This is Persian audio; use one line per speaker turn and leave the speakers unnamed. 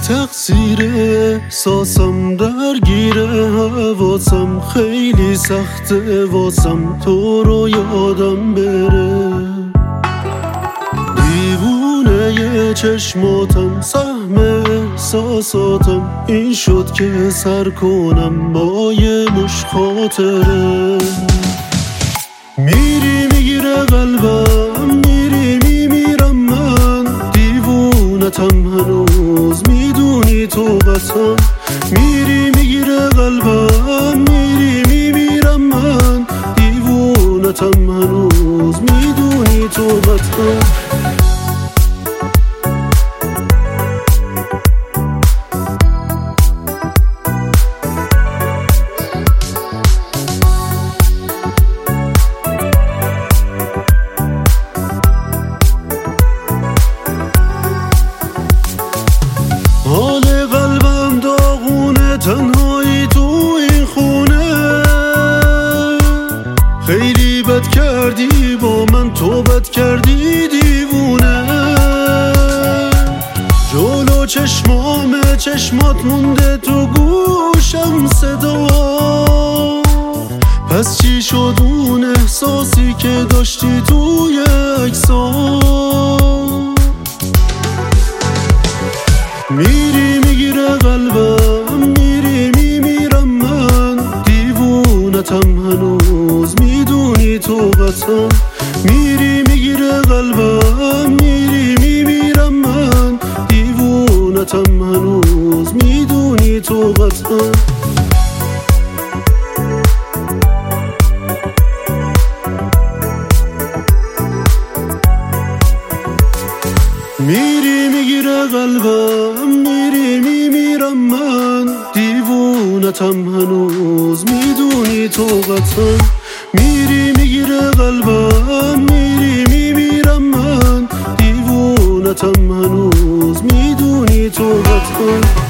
تقصیر احساسم درگیره، حواسم خیلی سخته واسم تو رو یادم بره. دیوونه ی چشماتم، سهم احساساتم، این شد که سر کنم با یه مش خاطره. میری میگیره قلبم، میری میمیرم من، دیوونتم هنوز میدونی تو قطعا. میری میگیره قلبم، میری میمیرم من، دیوونتم هنوز میدونی تو قطعا. حال قلبم داغونه، تنهایی تو این خونه. خیلی بد کردی با من، تو بد کردی دیوونه. جلو چشمات مونده تو گوشم صدا. پس چی شد اون احساسی که داشتی توی عکسا؟ میری میگیره قلبم، میری میمیرم من، دیوونتم هنوز میدونی تو قطعا. میری میگیره قلبم، میری میمیرم من، دیوونتم هنوز میدونی تو قطعا. میری میگیره قلبم، میری میمیرم من، دیوونتم هنوز میدونی تو قطعا. میری میگیره قلبم، میری میمیرم من، دیوونتم هنوز میدونی تو قطعا.